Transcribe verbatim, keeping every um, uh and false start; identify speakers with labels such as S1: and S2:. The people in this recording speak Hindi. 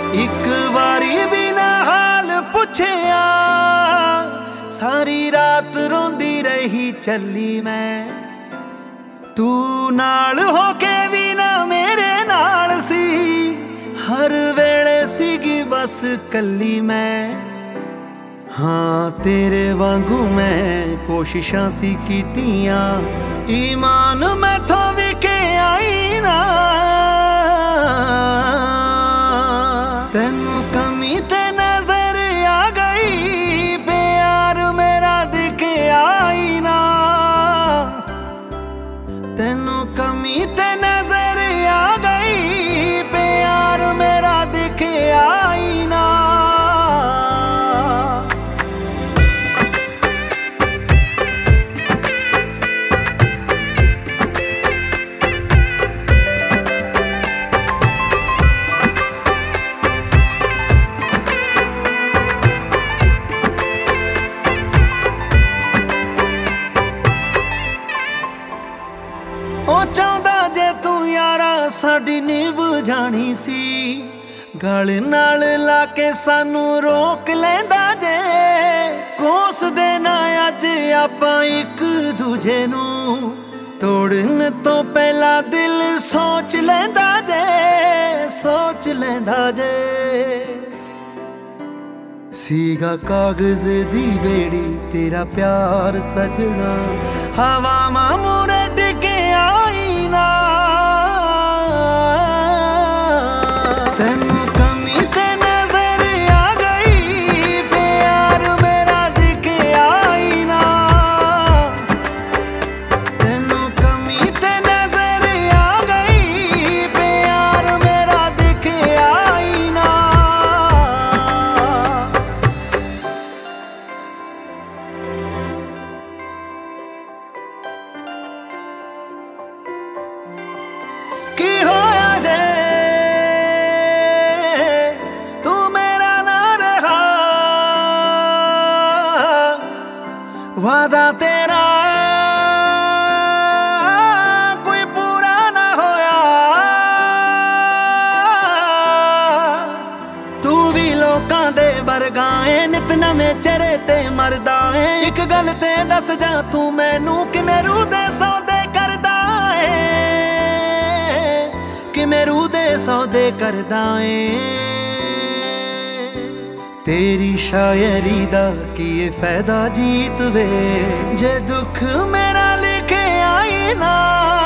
S1: एक बारी भी ना हाल पुछया, सारी रात रोंदी रही चली मैं। तू नाल होके भी ना मेरे नाल सी, हर वेले सीगी बस कली मैं। हाँ तेरे वांगू मैं कोशिशां सी कीतियां, ईमान मैथों विके आई ना। तेनू कमी ते नजर आ गई, प्यार मेरा दिखे आई ना। तेनू कमी ते नजर आ गई, प्यार मेरा दिखे आई ना। ओ चाहता जे तू यारा साडी नीव जानी सी, गल नाल लाके सानू रोक लेंदा जे। कोस देना अज आपां एक दूजे नू, तोड़न तो पहला दिल सोच लेंदा जे, सोच लेंदा जे। सीगा कागज दी बेड़ी तेरा प्यार सजना, हवावां मूरे डिगे आई ना। तेनू कमी ते नजर आ गई, प्यार मेरा दिखे आई ना। तेनू कमी ते नजर आ गई, प्यार मेरा दिखे आई ना। की होया जे तू मेरा ना रहा, वादा तेरा कोई पूरा ना होया। तू भी लोकां दे वर्गा ऐ, नित नवें चेहरे ते मरदा ऐ। एक गल ते दस जा तू मैनू कि मेरू दे सौदे करदा ऐ, कि मेरू दे सौदे करदा ऐ। तेरी शायरी दा की फायदा जीत वे, जे दुख मेरा लिखे आई ना।